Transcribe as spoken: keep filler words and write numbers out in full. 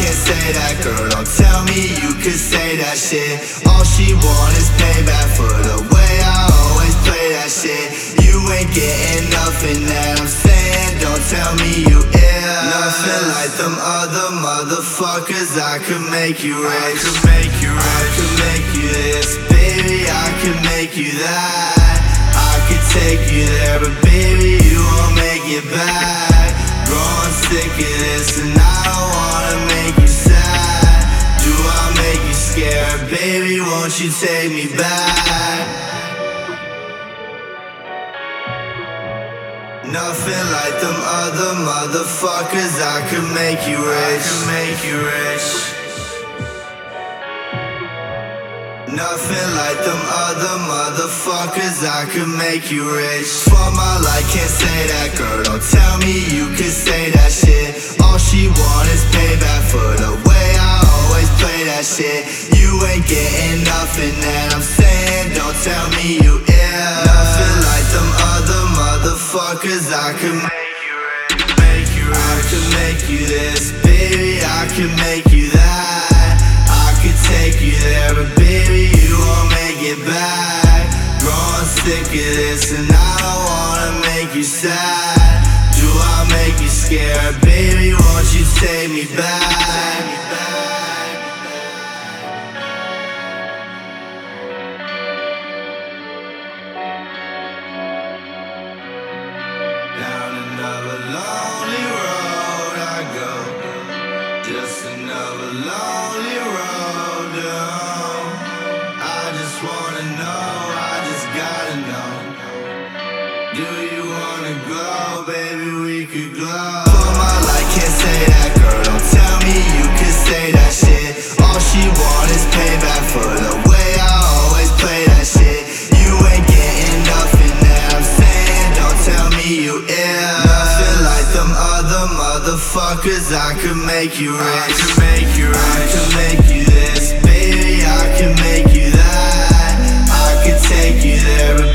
can't say that. Girl, don't tell me you could say that shit. All she want is payback for the way I always play that shit. You ain't getting nothing that I'm saying, don't tell me you ill. Nothing like them other motherfuckers. I could make you rich, I could make you rich. I could make you this, baby, I could make you that. I could take you there, but baby, you won't make it back. Growing sick of this, and I don't wanna make you sad. Do I make you scared? Baby, won't you take me back? Nothing like them other motherfuckers. I could make you rich, I could make you rich. Nothing like them other motherfuckers. I could make you rich. For my life, can't say that. Girl, don't tell me you could say that shit. All she want is payback for the way I always play that shit. You ain't getting nothing that I'm saying, don't tell me you ill. Nothing like them other motherfuckers. I could make you rich, make you rich. I could make you this, baby, I could make you that. I could take you there, but baby, you won't make it back. Growing sick of this, and I don't wanna make you sad. Do I make you scared? Baby, won't you take me back? Down another lonely road I go, just another lonely road down. I just wanna know, I just gotta know. Do you wanna go, baby, we could go. For my life, can't say that. Girl, don't tell me you could say that shit. All she want is payback for the way I always play that shit. You ain't getting nothing that I'm saying, don't tell me you ill. Nothing like them other motherfuckers. I could make you rich, I could make you rich. I could make you this, baby, I could make you that. I could take you there,